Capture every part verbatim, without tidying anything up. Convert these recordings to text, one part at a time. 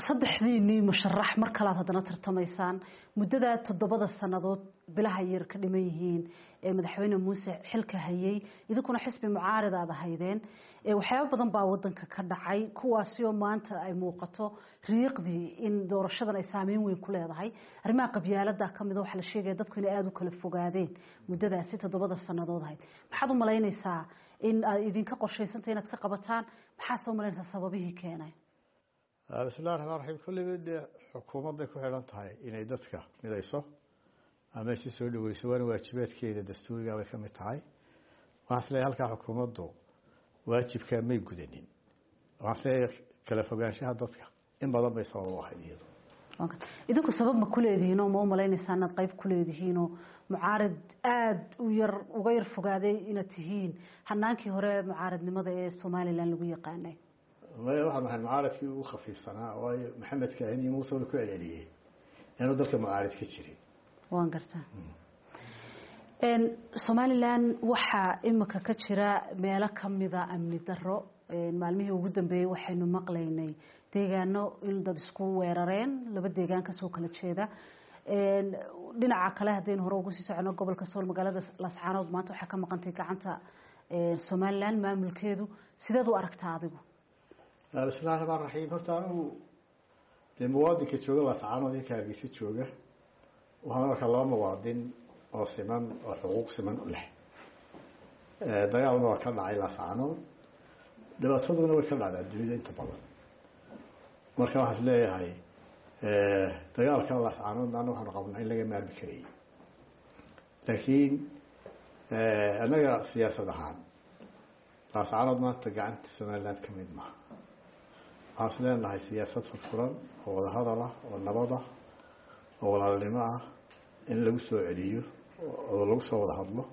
saddexdiinii musharax mar kale aad hadana tartamaysaan muddada toddobada sanadood bilaha yar ka dhiman yihiin ee madaxweyne Muuse xilka hayay idinkuna xisbi mucaarad aad ahaydeen ee waxyaabo badan baa wadanka ka dhacay kuwaasi oo maanta ay muuqato riiqdii in doorashadan ay saameyn weyn ku leedahay arrimaha qabyaalada kamid ah waxa la sheegay dadku inay aad u kala fogaadeen muddadaasi toddobada sanadood ahayd maxaad u malaynaysaa in aad idinka qorshaysantahay inaad ka qabataan maxaa soo malaynaysaa sababihii keenay بسم الله الرحمن الرحيم كل بدي حكومة ku xiran tahay inay dadka midayso ama si soo dhaweyso waan waajibaadkeeda dastuuriga way ka mid tahay waxa la halka xukuumaddu waajibka may gudanin waxa kala fogaanshaha dadka in badan bay sabab u ahayd idinku sabab ma ku leedihiin oo ma u malaynaysaa inaad qayb ku leedihiin oo mucaarad aad u yar uga yar fogaaday inaad tihiin hanaankii hore mucaaradnimada ee Soomaaliland lagu yaqaanay ما واحد من المعارض فيه خفيف صناعة ومحمد كاهني موسى وكل عليه يعني ذلك المعارض كتير وان قرتا إن Soomaaliland waxa imika ka jira meelo kamida amni darro maalmihii ugu dambeeyay waxaynu maqlaynay deegaano in dad isku weerareen laba deegaan ka soo kala jeeda een dhinaca kale hadeen hore ugu sii socono gobolka Sool magaalada Lascaanood maanta waxa ka maqantay gacanta ee Soomaaliland maamulkeedu sideed u aragtaa adigu بسم الله الرحمن الرحيم هرتانو المواد كجوجا لسعانو دي كارجيسي جوجا وهنا كلام موادين أو سمن أو حقوق سمن له دايما ما كان على لسعانو لما تفضلنا وكان على الدنيا أنت بدل مركب هسلاي هاي دايما كان لسعانو دانو هنقابلنا إلا جمال بكري لكن أنا سياسة دهان لسعانو ما تجعلت سوماليلاند كميد معه أصلاً هاي سياسة فكرة ولا هذا له ولا نبضة ولا الجماعة إن لو سوى عليه ولا لو سوى هذا له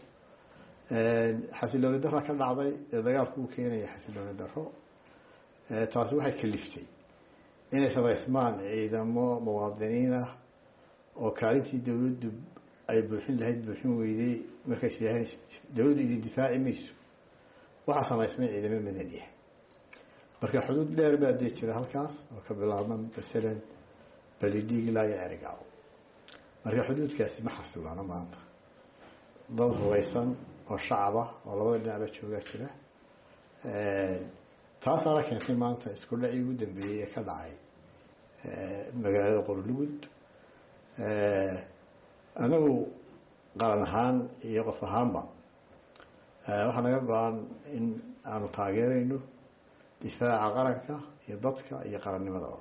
حسي لو ندرها كان عضي إذا يركو كيني حسي لو ندرها تاسوها كلفتي إن سوى اسمان إذا ما مواطنين وكارنتي دولد أي بروحين لهيد بروحين ويدي مركزيين دولد الدفاع ميسو وحصل اسمه إذا من مدنيه marka xuduud dheer baa deejira halkaas oo ka bilaabman basalan balidigi la yaarigaw marka xuduudkaasi ma xasilaana maanta dad hawaysan oo shacab ah oo labada dhinac jooga jira ee taas ara keentay maanta isku dhaci ugu dambeeyay ka dhacay ee magaalada Qorlugud ee anagu qaran ahaan iyo qof ahaanba ee waxa naga go'an in aanu taageerayno دفاع قرنك يضدك يقرن مضى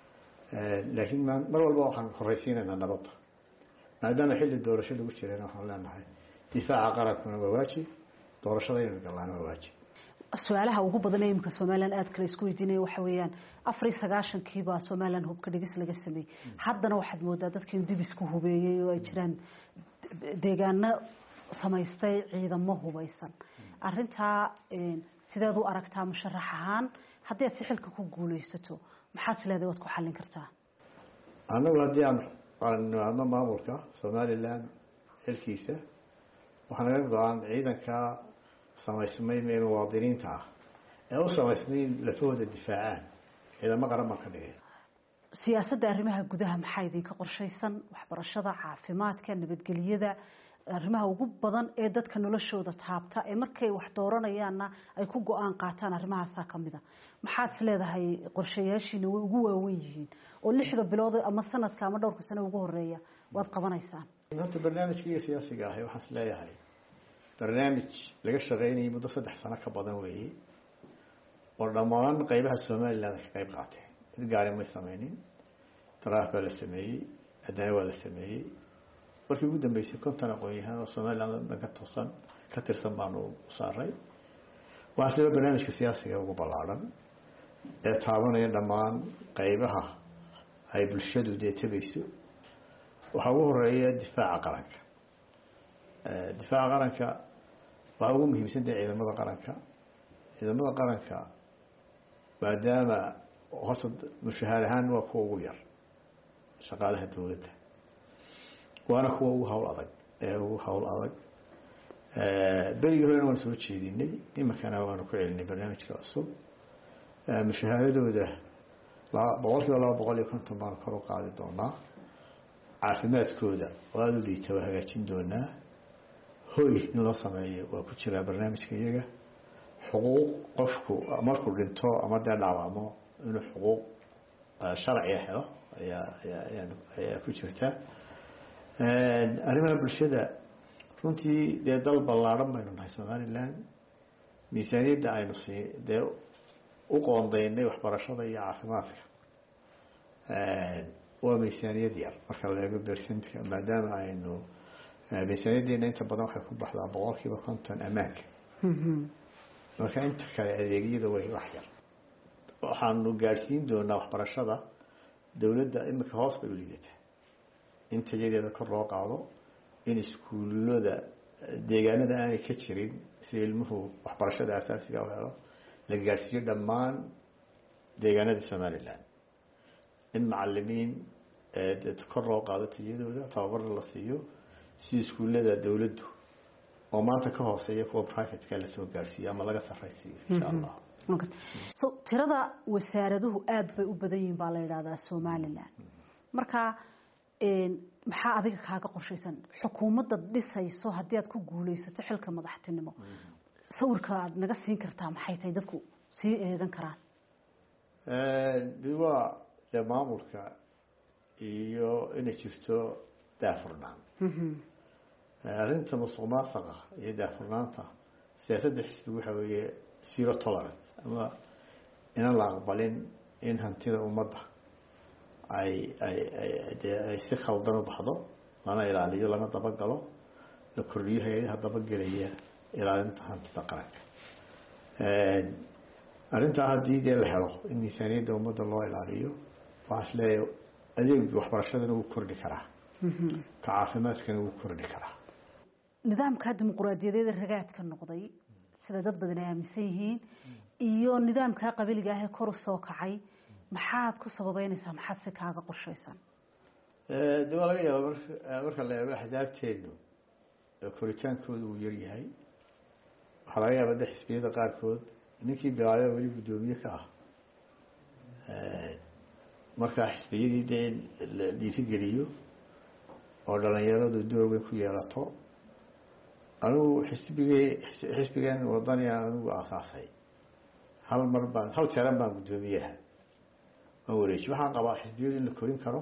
لكن ما مر والله عن خريسين أن نبض ما دام حل الدور شو اللي وشرينا وحنا لنا دفاع قرنك من واجب دور شضين قال أنا واجب السؤالها وجوب بدنا يمكن Soomaaliland aad kale isku weydiinay waxa weeyaan afar iyo sagaashan kiiba Soomaaliland hubka dhigis laga sameeyay haddana waxaad moodaa dadkii dib isku hubeeyay oo ay jiraan deegaano samaystay ciidamo hubeysan arinta sidaad u aragtaa musharax ahaan haddii aad si xilka ku guuleysato maxaad leedahay wad ku xallin kartaa anagu haddii aan qaranno maamulka Soomaaliland xilkiisa waxaan naga go'an ciidanka samaysmay mee muwaadiniinta ah ee u samaysmay lafooda difaacaan ciidamo qaran ma ka dhigay siyaasadda arrimaha gudaha maxay idinka qorshaysan waxbarashada caafimaadka nabadgelyada arrimaha ugu badan ee dadka noloshooda taabta ee markay wax dooranayaanna ay ku go'aan qaataan arrimahaas kamida maxaad leedahay qorshayaashiina way ugu waaweyn yihiin oo lixda bilood ama sanadka ama dhowrka sano ugu horeeya waad qabanaysaan horta barnaamijka siyaasiga ah waxaan leeyahay barnaamij laga shaqeynayay muddo saddex sano ka badan weeyay oo dhammaan qaybaha Soomaaliland ka qayb qaateen mid gaar ah ma sameeynin taraafka la sameeyay haddana waa la sameeyay markii ugu dambeysay konton aqoon-yahan oo Soomaaliland ka toosan ka tirsan baan u saaray waxa sida barnaamijka siyaasiga ugu ballaaran ee taabanaya dhammaan qaybaha ay bulshadu deetayso waxa ugu horeeya difaaca qaranka ee difaaca qaranka waxa ugu muhiimsan ciidamada qaranka ciidamada qaranka maadaama hoosad mushaharahan waa kuwa ugu yar shaqaalaha dawladda وانا كوا هول أضج هو هول أضج بري هنا وانا سويت شيء ديني لما كان وانا كعلني برنامج كأسو مشاهدة وده لا بقولك ولا بقولي كنت بان كرو قاعد دونا caafimaadkooda oo aad u liita waa hagaajin doonaa hoy in loo sameeyo waa ku jira barnaamijka iyaga xuquuq qofku markuu dhinto ama dee dhaawacmo inuu xuquuq sharci helo ayaa ayaa ayaa ku jirta arrimaha bulshada runtii dee dal ballaaran baynu nahay Somaliland miisaaniyadda aynu sii dee u qoondaynay waxbarashada iyo caafimaadka waa miisaaniyad yar marka la eego percentage maadaama aynu miisaaniyaddeena inta badan waxay ku baxdaa boqolkiiba konton ammaanka marka inta kale adeegyada way wax yar waxaanu gaarsiin doonaa waxbarashada dawladda imika hoos bay u liidataa in tayadeeda kor loo qaado in iskuullada deegaanada aanay ka jirin si ilmuhu waxbarashada asaasiga u helo la gaarsiiyo dhammaan deegaanada Somaliland in macallimiin ee kor loo qaado tayadooda tababar la siiyo si iskuullada dawladdu oo maanta ka hooseeya kuwa private ka la soo gaarsiiyo ama laga sarreysiyo insha Allah so tirada wasaaraduhu aad bay u badan yihiin baa la yiraahdaa Somaliland marka een maxaa adiga kaaga qorshaysan xukuumadda dhisayso haddii aad ku guuleysato xilka madaxtinimo sawirka aad naga siin kartaa maxay tahay dadku sii eegan karaan ee diwa ee maamulka iyo inay jirto daafurnaan arrinta musuqmaasuqa iyo daafurnaanta siyaasadda xisbiga waxa weeye zero tolerance ama in la aqbalin in hantida ummadda ay ay ay si khaldan u baxdo lana ilaaliyo lana dabagalo la kordhiyo hay'adaha dabagelaya ilaalinta hantida qaranka arrinta haddii dee la helo in miisaaniyadda ummadda loo ilaaliyo waxaa leeyahay adeegga waxbarashadana wuu kordhi karaa ka caafimaadkana wuu kordhi karaa nidaamka dimuqraadiyadeed ragaadka noqday sida dad badan ay aaminsan yihiin iyo nidaamka qabiliga ah ee kor u soo kacay maxaad ku sababeynaysaa maxaad si kaaga qorshaysan ee dawlad laga yaabo marka la eego xisaabteedu koritaankoodu uu yar yahay waxa laga yaabaa xisbiyada qaarkood ninkii bilaabay wali gudoomiye ka ah ee marka xisbiyadii deen la dhiirigeliyo oo dhalinyaradu door weyn ku yeelato anuu xisbigii xisbigan wadani anigu aasaasay hal mar baan hal jeeran baan gudoomiyaha ma wareeji waxaan qabaa xisbiyada in la korin karo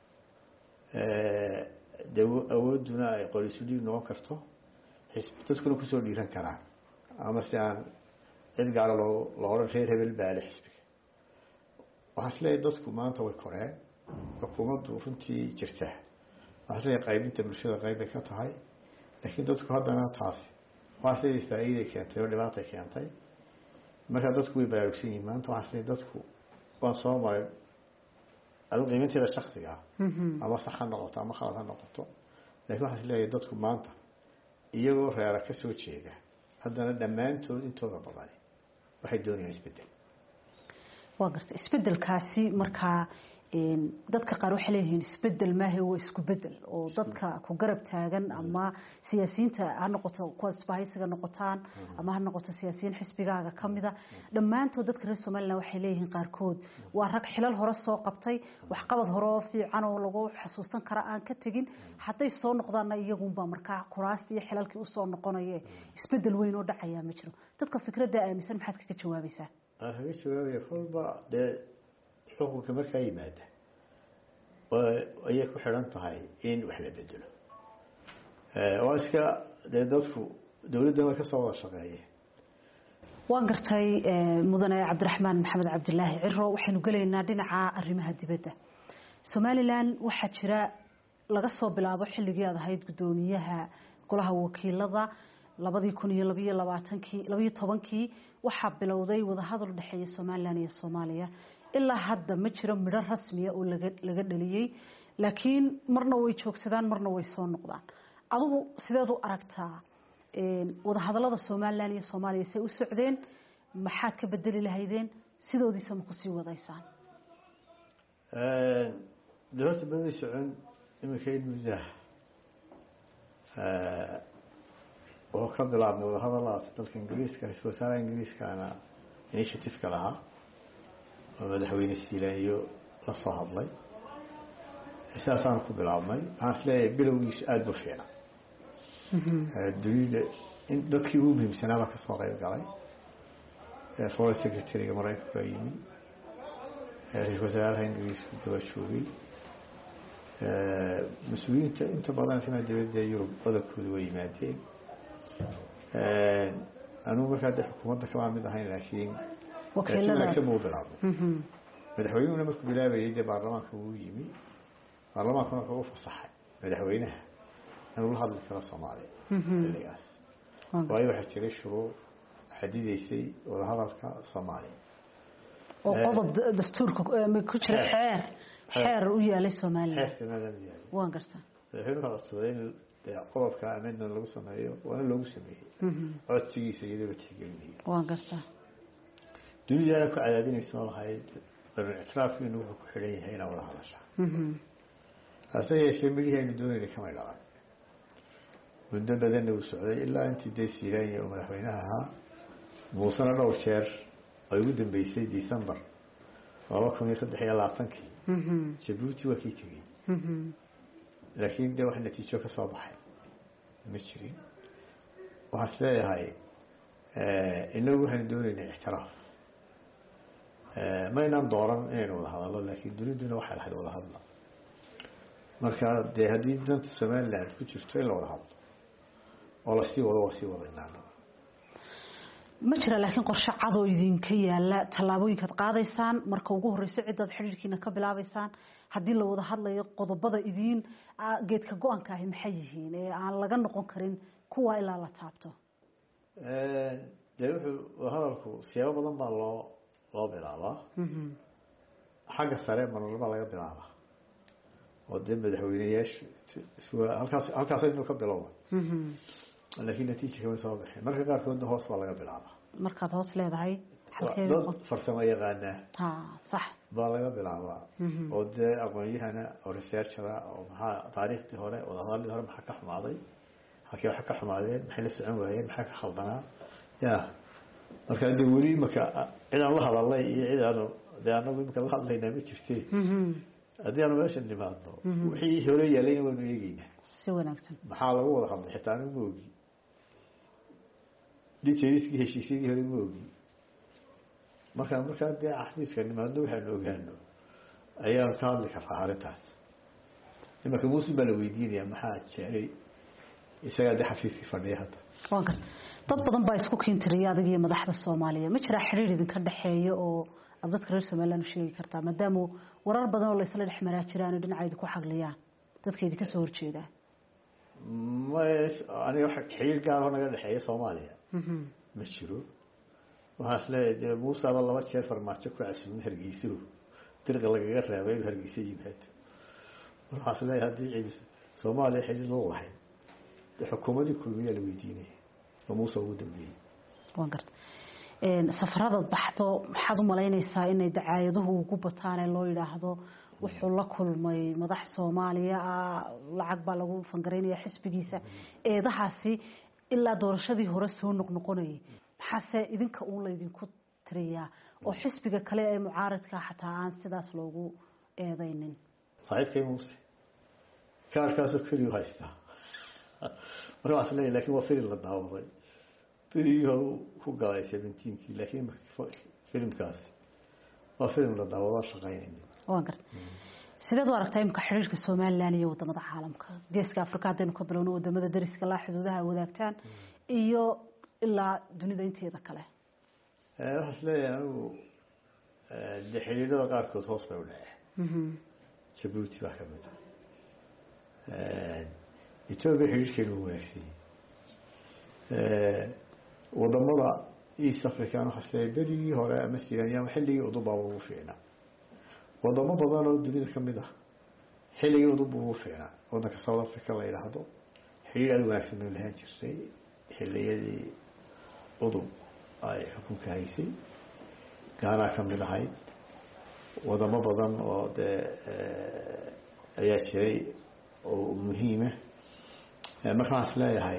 ee awooduna ay qolisudii noqon karto xisbi dadkuna ku soo dhiiran karaan ama si aan cid gaar ah loo loo reer hebel baa la xisbiga waxaa leeyahay dadku maanta way koreen xukuumaddu runtii jirta waxaa leeyahay qaybinta bulshada qayb ay ka tahay laakiin dadku haddana taasi waa sidii faa'iido keentay oo dhibaato keentay marka dadku way baraarugsan yihiin maanta waxaa leeyahay dadku waan soo maray anigu qiimaynteeda shakhsiga ama sax ha noqoto ama khalad ha noqoto laakiin waxaa leeyahay dadku maanta iyagoo reera ka soo jeeda haddana dhammaantood intooda badani waxay doonayaan isbedel waa gartay isbedelkaasi markaa dadka qaar waxay leeyihiin isbedel maahe waa isku bedel oo dadka ku garab taagan ama siyaasiyiinta ha noqoto kuwa isbahaysiga noqotaan ama ha noqoto siyaasiyiin xisbigaaga kamida dhammaantood dadka reer Soomaaliland waxay leeyihiin qaarkood waa rag xilal hore soo qabtay wax qabad hore oo fiican oo lagu xasuusan kara aan ka tagin haday soo noqdaan iyagunba markaa kuraasta iyo xilalkii u soo noqonayay isbedel weyn oo dhacaya ma jiro dadka fikradda aaminsan maxaad kaga jawaabaysaa ah kaga jawaabaya kolba de xukunka markaa yimaada ayay ku xiran tahay in wax la bedelo waa iska dee dadku dawladda ma ka soo wada shaqeeyeen waan gartay mudane cabdiraxmaan maxamed cabdilaahi ciro waxaynu galaynaa dhinaca arrimaha dibadda Somaliland waxaa jira laga soo bilaabo xilligii aad ahayd gudoomiyaha golaha wakiilada labadii kun iyo labaatankii laba iyo tobankii waxaa bilowday wada hadal u dhaxeeya Somaliland iyo Soomaaliya ilaa hadda ma jiro midho rasmi ah oo laga laga dhaliyay laakiin marna way joogsadaan marna way soo noqdaan adigu sideed u aragtaa ee wada hadallada Soomaaliland iyo Soomaaliya say u socdeen maxaad ka bedeli lahaydeen sidoodiisa ma ku sii wadaysaan ee dawladda ma socon imika mudah ee oo ka bilaabmay wada hadallada dalka Ingiriiska isku saara Ingiriiska ana initiative ka lahaa madaxweyne Siilaanyo la soo hadlay asaasaan ku bilaabmay waxaan isleeyahay bilowgiisu aada u fiicnaa dunida in dadkii ugu muhiimsanaaba ka soo qayb galay foreign secretary-ga Mareykanka baa yimi ra-iisul wasaaraha Ingiriisku daba joogay mas-uuliyiinta inta badan arrimaha dibadda ee Yurub badankooda way yimaadeen anugu markaa de xukuumadda kama mid ahayn laakiin si wanaagsan buu bilaabmay madaxweynuhuna markuu bilaabayay dee baarlamaanka wuu yimi baarlamaankuna wuxuu u fasaxay madaxweynaha inuu la hadli karo Soomaaliya xilligaas waayo waxaa jiray shuruuc xadidaysay wadahadalka Soomaaliya oo qodob dastuurka ku jira xeer xeer u yaalay Soomaaliya waan gartaa madaxweynuhu codsaday in qodobka amendment lagu sameeyo waana loogu sameeyey codsigiisa iyadoo tixgelinaya waan gartaa dunida ku cadaadinayso lahayd ictiraafkiinu wuxuu ku xidhan yahay inaa wada hadashaa hase yeeshee midhihii aynu doonayna kama dhalan muddo badanna uu socday ilaa intii dee Siilaanyo oo madaxweynaha ahaa muusena dhowr jeer ay ugu dambeysay December laba kun iyo saddex iyo labaatankii Djibouti waa kii tegey laakiin dee wax natiijo ka soo baxay ma jirin waxaan isleeyahay inagu waxaynu doonaynaa ictiraaf maynaan dooran inaynu wada hadallo laakiin duniduna waxay lahayd wada hadla marka dee haddii danta Somaliland ku jirto in la wada hadlo oo lasii wado waa sii wadaynaana ma jira laakiin qorshe cad oo idinka yaala tallaabooyinkaad qaadaysaan marka ugu horeysa cidaad xiriirkiina ka bilaabaysaan haddii la wada hadlayo qodobada idiin geedka go-aanka ahi maxay yihiin ee aan laga noqon karin kuwa ilaa la taabto dee wuxuu hadalku siyaabo badan baa loo loo bilaabaa xagga sare marnaba laga bilaabaa oo dee madaxweyneyaasha halkaas halkaas inuu ka bilowda laakiin natiijo kama soo bixin marka qaarkoodna hoos baa laga bilaabaa markaad hoos leedahay dad farsamo yaqaana ha sax baa laga bilaabaa oo dee aqoon-yahana oo researchera oo maxaa taariikhdii hore wadahadalladii hore maxaa ka xumaaday halkii waxa ka xumaadeen maxay la socon waayeen maxaa ka khaldanaa ya marka dee weli marka cidaan la hadalay iyo cidaanu dee anagu imika la hadlaynaa ma jirtee haddii aanu meesha nimaadno wixii hore yaalayna waanu eegeynaa si wanaagsan maxaa lagu wada hadlay xitaa anigu ma ogi dictayskii heshiisyadii hore ma ogi marka markaa dee xafiiska nimaadno waxaanu ogaano ayaanu ka hadli karnaa arrintaas imarka muusin baa la weydiinaya maxaa jeeray isagaa dee xafiiskii fadhiya hadda waan garta dad badan baa isku kiintiraya adag iyo madaxda Soomaaliya ma jira xiriir idinka dhaxeeyo oo dadka reer Soomaaliland sheegi kartaa maadaama warar badan oo la isla dhex maraa jiraan dhinacayda ku xagliyaan dadka idinka soo horjeeda ma aniga waxa xiriir gaar ah naga dhaxeeya Soomaaliya ma jiro waxaa isleeyahay Muuse baa laba jeer farmaajo ku casuumay Hargeysa dirqa lagaga reebay Hargeysa yimaado waxaa isleeyahay haddii cid Soomaaliya xiriir loo lahayd xukuumadii kulmiye la weydiinay oo Muuse ugu dambeeyay waan garta een safarada baxdo maxaad u maleynaysaa inay dacaayaduhu ugu bataan ee loo yiraahdo wuxuu la kulmay madax Soomaaliya lacag baa lagu fangareynaya xisbigiisa eedahaasi ilaa doorashadii hore soo noqnoqonay maxaase idinka uu leedinku tiriyaa oo xisbiga kale ee mucaaradka xataa aan sidaas loogu eedaynin saaxiibkay Muuse kaarkaas oo kaliya haysta marka waxaa leeyahay laakiin waa filim la daawaday filimka ku galay seventeenkii laakiin filimkaasi waa filim la daawado shaqaynayay waan gartay sideed u aragtaa imka xiriirka Soomaaliland iyo wadamada caalamka geeska Afrika hadaynu ka bilowno wadamada dariska la xuduudaha wadaagtaan iyo ilaa dunida inteeda kale ee waxa leeyahay anigu ee xiriirada qaarkood hoos bay u dhaceen Djibouti baa ka mid ah ee Ethiopia xiriirkeedu wanaagsan ee wadamada East Africa waxa leeyahay berigii hore ama Siilaanyo xilligii udubaa ugu fiicnaa wadamo badan oo dunida ka mid ah xilligii udub ugu fiicnaa wadanka South Africa la yiraahdo xiriir aad wanaagsan oo lahayn jiray xilligii udub ay xukunka haysay gaana ka mid ahayd wadamo badan oo dee ayaa jiray oo muhiim ah markaas leeyahay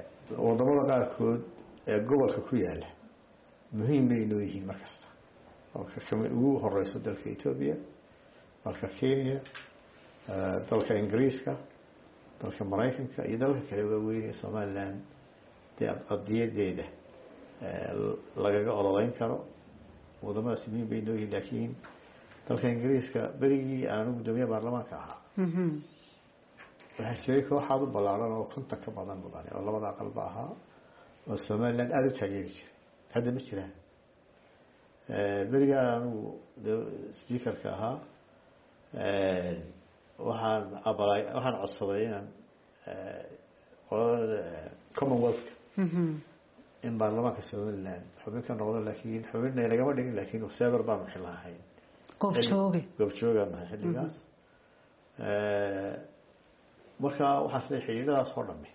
wadamada qaarkood ee gobolka ku yaala muhiim ay noo yihiin markasta وكم هو الرئيس دولة إثيوبيا دولة كينيا دولة إنجليزكا دولة مريكانكا إيه دولة كلوين سومالان دي قضية ديدة لقى أولين كرو وضمن سنين بينه لكن دولة إنجليزكا بريء أنا مدمية برلمان كها وحشريك واحد بلارنا وكنت كبادن بداني والله بدا قلبها والسومالان أدو تجيش هذا مشكلة بريء أنا سبيكر كها waxaan abalay waxaan codsaday inaan commonwealth in baarlamaanka Soomaaliland xubin ka noqdo laakiin xubinna lagama dhigin laakiin observer baan wixii lahayn goob jooge goob jooga ma xilligaas ee marka waxa soo xiriiradaas oo dhamay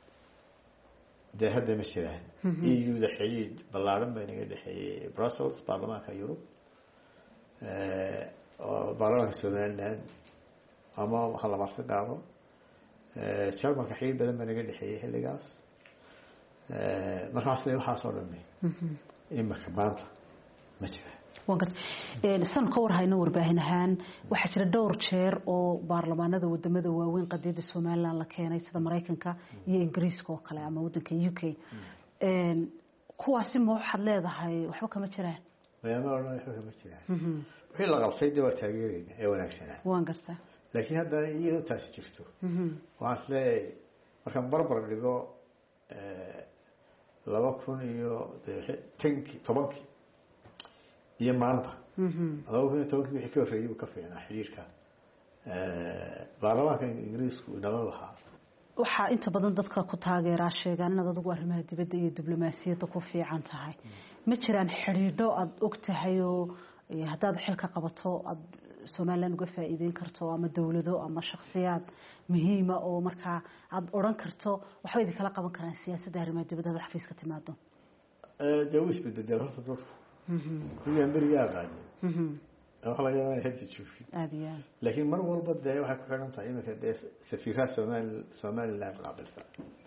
hadda ma jiraan E U da xiriir ballaaran bay naga dhaxeeyay Brussels baarlamaanka Yurub ee baarlamaanka Soomaaliland ama waxa la martay dhaado ee chairmanka xiriir badan baa naga dhaxeeyay xilligaas ee markaas waxa soo dhamay imaka maanta ma jiraan وقت سن كور هاي نور باهنهان وحجر دور شير أو برلمانات ودمد وين قديد السومال لان لكينا سيدا مريكانكا يا إنجليز كو كلا أما ودنك يوكي كواسي مو حد هذا هاي وحبك ما تراه ما يمرنا وحبك ما تراه وحي لغل سيد وتغييرين أي ونكسنا وانقرته لكن هذا يو تاس شفته وأصله مركب بربر اللي جو لبكون يو تنك طبقي iyo maanta adoo tobanki wixii ka horeeyay ka fiicnaa xiriirka ee baarlamaanka Ingiriisku inala lahaa waxa inta badan dadka ku taageeraa sheegaan in adigu arrimaha dibadda iyo diblomaasiyadda ku fiican tahay ma jiraan xiriiro aad og tahay oo hadaad xilka qabato aad Soomaaliland uga faa'iideyn karto ama dawlado ama shakhsiyaad muhiim ah oo marka aad oran karto waxa idin kala qaban karaan siyaasadda arrimaha dibadda xafiiska timaado ee dawis bedel horta dadku كل أمريكا قاعدين. أخلا جانا هدي تشوفي. أبيان. لكن مرة والله بدأ واحد كفرنا طعيمة كده سفيرات سومال سومال لا قابل سا.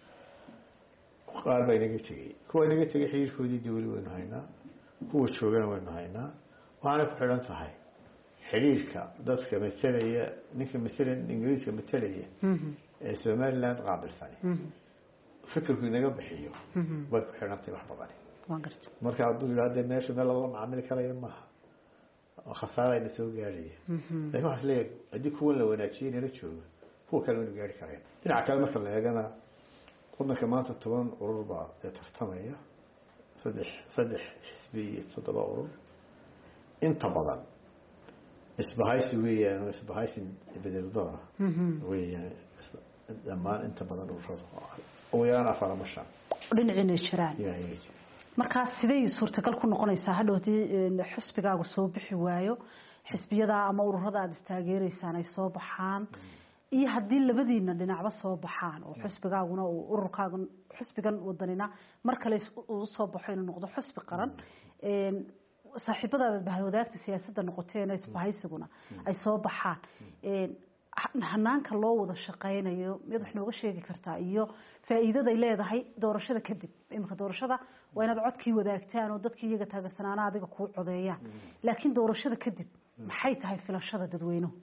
قال بينك تيجي. كوا بينك تيجي حير كودي دولي وين هاينا. هو شوغان وين هاينا. وأنا كفرنا صحيح. حرير كا دس كمثلية نك مثلا إنجليز كمثلية. سومال لا قابل ثاني. فكر كنا جنب حيو. وكفرنا تيجي واحد بضاني. marka aad u yiraahdo meesha meel la macaamil karayo maaha khasaare ay soo gaarayeen laakiin waxa leeyahay hadii kuwa la wanaajiyay inay joogo kuwa kale inuu gaari kareen dhinaca kale marka la eegana waddanka maanta toban urur baa tartamaya saddex saddex xisbi toddoba urur inta badan isbahaysi weeyaan isbahaysi bedel doona weeyaan dhammaan inta badan ururada oo yaraan afar ama shan dhinacina jiraan marka sidee suurtagal ku noqonaysaa hadhoodii xisbigaagu soo bixi waayo xisbiyada ama ururada aad istaageereysaan ay soo baxaan iyo hadii labadiina dhinacba soo baxaan oo xisbigaaguna uu ururkaagu xisbigan wadanina mar kale uu soo baxo inuu noqdo xisbi qaran ee saaxiibadaada bahwadaagta siyaasadda noqoteen isbahaysiguna ay soo baxaan ee hanaanka loo wada shaqeynayo mid wax nooga sheegi kartaa iyo faa'iidada ay leedahay doorashada kadib imka doorashada waa inaad codkii wadaagtaan oo dadkii iyaga taageersanaana adiga ku codeeyaan laakiin doorashada kadib maxay tahay filashada dadweynuhu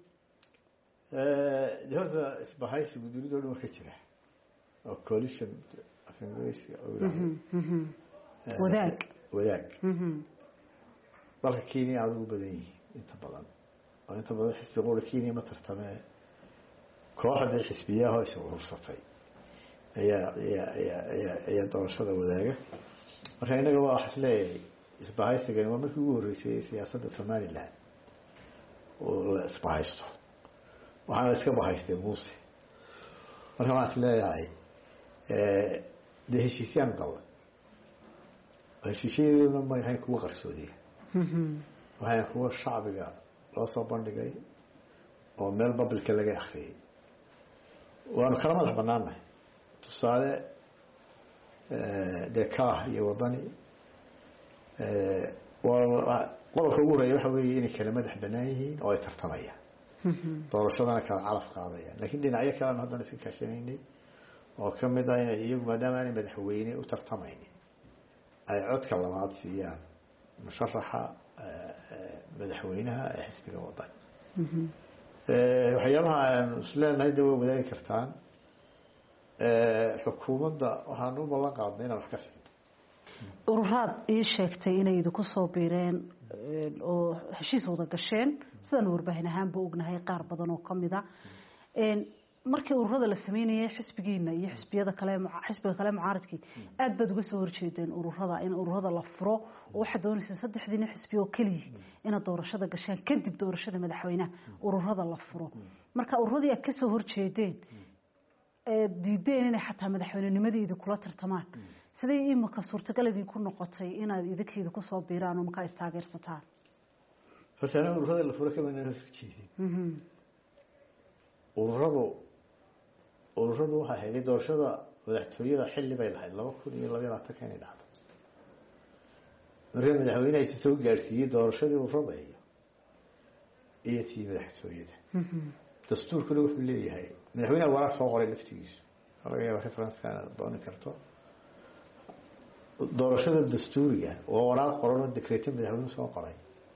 ee horta isbahaysigu dunidu oo ka jira oo coalition afengeesi wadaag wadaag dalka Kenya aad ugu badan yihiin inta badan oo inta badan xisbiga Kenya ma tartamay kooxda xisbiyaha oo urursatay ayaa ayaa ayaa doorashada wadaaga marka inaga waa xisleeyay isbahaysiga waa markii ugu horeysay siyaasadda Soomaaliland oo la isbahaysto waxaana iska bahaystay Muuse marka waa xisleeyay ee heshiisyan gal heshiisyaduna ma yahay kuwa qarsoodiya waxay kuwa shacbiga loo soo bandhigay oo meel babilka laga akhriyay waanu kala madax banaanahay tusaale dekaa iyo wadani waa qodobka ugu horeeya waxa weeye inay kala madax banaan yihiin oo ay tartamayaan doorashadana kala calaf qaadayaan laakiin dhinacyo kalena haddana iska kaashanaynay oo ka mid ah inay iyagu maadaama aanay madaxweyne u tartamaynin ay codka labaad siiyaan musharaxa madaxweynaha ee xisbiga wadani waxyaabaha aan isleenahay de way wadaagi kartaan xukuumadda waxaan u ballan qaadnay inaan wax ka siin ururaad ii sheegtay inay idinku soo biireen oo heshiis wada gasheen sidaan warbaahin ahaanba ognahay qaar badan oo kamid a markii ururada la sameynayay xisbigiina iyo xisbiyada kale xisbiga kale mucaaradkii aad baad uga soo horjeedeen ururada in ururada la furo oo waxa doonaysa saddexdiina xisbiyo kaliya in doorashada gashaan kadib doorashada madaxweynaha ururada la furo marka ururadii aad ka soo horjeedeen ee diideen inay xataa madaxweynenimadii kula tartamaan sidee imika suurtagalidii ku noqotay inaad idinkeeda ku soo biiraan oo markaa istaageersataan horta ururada la furo kama noo soo jeedin ururadu ururadu waxa hayay doorashada madaxtooyada xilli bay lahayd laba kun iyo laba iyo labaatan inay dhacdo markii madaxweynaha ay soo gaarsiiyay doorashadii ururada iyo iyo tii madaxtooyada dastuurkuna wuxuu leeyahay madaxweynaha waraaq soo qoray laftigiisu laga yaabo reference-kana dooni karto doorashada dastuuriga oo waraaq qoran oo dekreeto madaxweynuhu soo qoray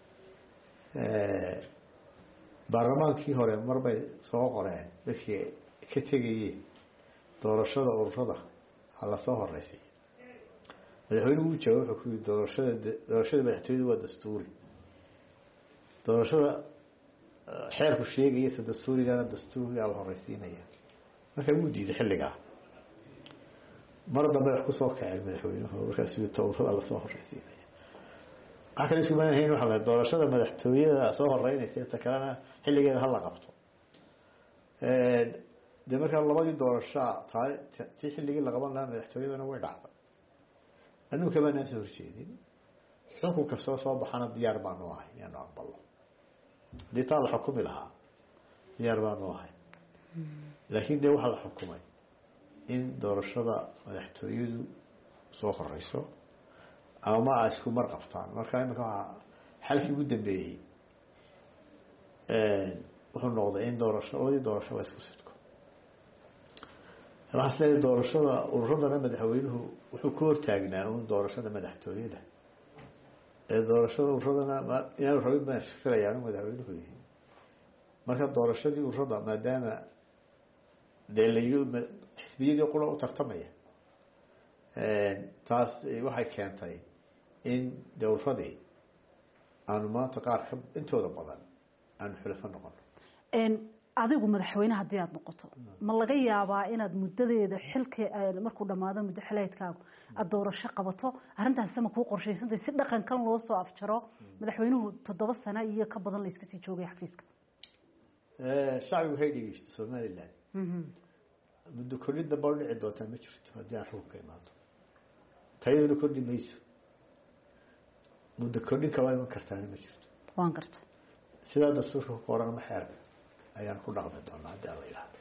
baarlamaankii hore marbay soo qoreen dadkii ka tegayeen doorashada ururada hala soo horeysay madaxweynuhu uu jawaab wuxuu ku yidhi doorashada doorashada madaxtooyada waa dastuuri doorashada xeerku sheegaya ta dastuurigana dastuuriga la horeysiinaya marka wuu diiday xilligaa mar dambe wax ku soo kacay madaxweynuhu markaas uu tawrada la soo horeysiinaya waxa kale isku maahan waxa la doorashada madaxtooyada soo horeynaysa ta kalena xilligeeda hal la qabto ee de marka labadii doorasho tii xilligii la qaban lahaa madaxtooyadana way dhacday anuu kama naan soo horjeedin xukunka soo soo baxana diyaar baan u ahay inaan aqbalo hadii taa la xukumi lahaa diyaar baan u ahay laakiin de waxa la xukumay in doorashada madaxtooyadu soo horeyso ama ay isku mar qabtaan marka imika xalkii ugu dambeeyay ee wuxuu noqday in doorasho wadii doorasho la isku sidko waxa sida doorashada ururada madaxweynuhu wuxuu ku hortaagnaa in doorashada madaxtooyada ee doorashada ururada inay rabin baan fikrayaan madaxweynuhu yahay marka doorashadii ururada maadaama deelayo xisbiyada qolo u tartamaya ee taas waxay keentay in dowladii aan maanta qaar ka intooda badan aan xulafo noqon een adigu madaxweynaha hadii aad noqoto ma laga yaabaa inaad muddadeeda xilka markuu dhamaado muddo xileedkaagu aad doorasho qabato arintaas sama ku qorsheysantay si dhaqan kan loo soo afjaro madaxweynuhu toddoba sano iyo ka badan la iska sii joogay xafiiska ee shacbigu hay dhigeysto Soomaaliland muddo kordhinta bal dhici doonta ma jirto hadii aan xukunka imaado tayada kordhin mayso muddo kordhin kala iman kartaa ma jirto waan garta sida dastuurka qoran ma xeer ayaan ku dhaqmi doonaa hadii la yiraahdo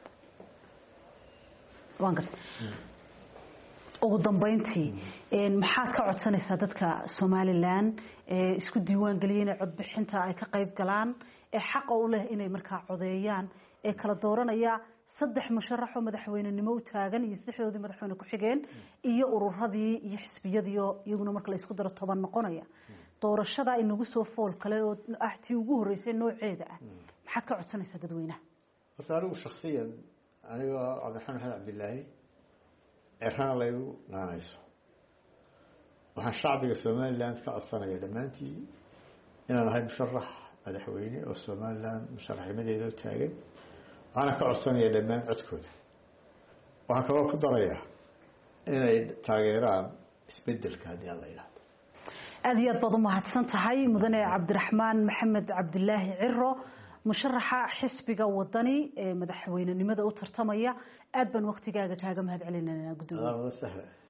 waan garta ugu dambeyntii een maxaad ka codsanaysaa dadka Soomaaliland ee isku diiwaan galiyeen cod bixinta ay ka qayb galaan ee xaq u leh inay markaa codeeyaan ee kala dooranaya saddex musharax oo madaxweynenimo u taagan iyo saddexdoodii madaxweyne ku xigeen iyo ururadii iyo xisbiyadii iyaguna marka la isku daro toban noqonaya doorashada inagu soo fool kale oo ahtii ugu horeysay nooceeda ah maxaad ka codsanaysaa dadweynaha horta anigu shakhsiyan aniga Cabdiraxmaan Maxamed Cabdillaahi erana lagu naanayso waxaan shacbiga Soomaaliland ka codsanaya dhamaantii inaan ahay musharax madaxweyne oo Soomaaliland musharaxnimadeeda u taagan أنا كأصلاً يلمن عدكود وهكذا كدرية إن تغييران يسبدل كهذه الله يلاه هذه البضمة هتسنتهاي مدن عبد الرحمن محمد عبد الله عرو مشرحة حسب وطني مدحوين لماذا أترتمية أبا وقت جاءت هاجم هذا علينا قدوم الله سهل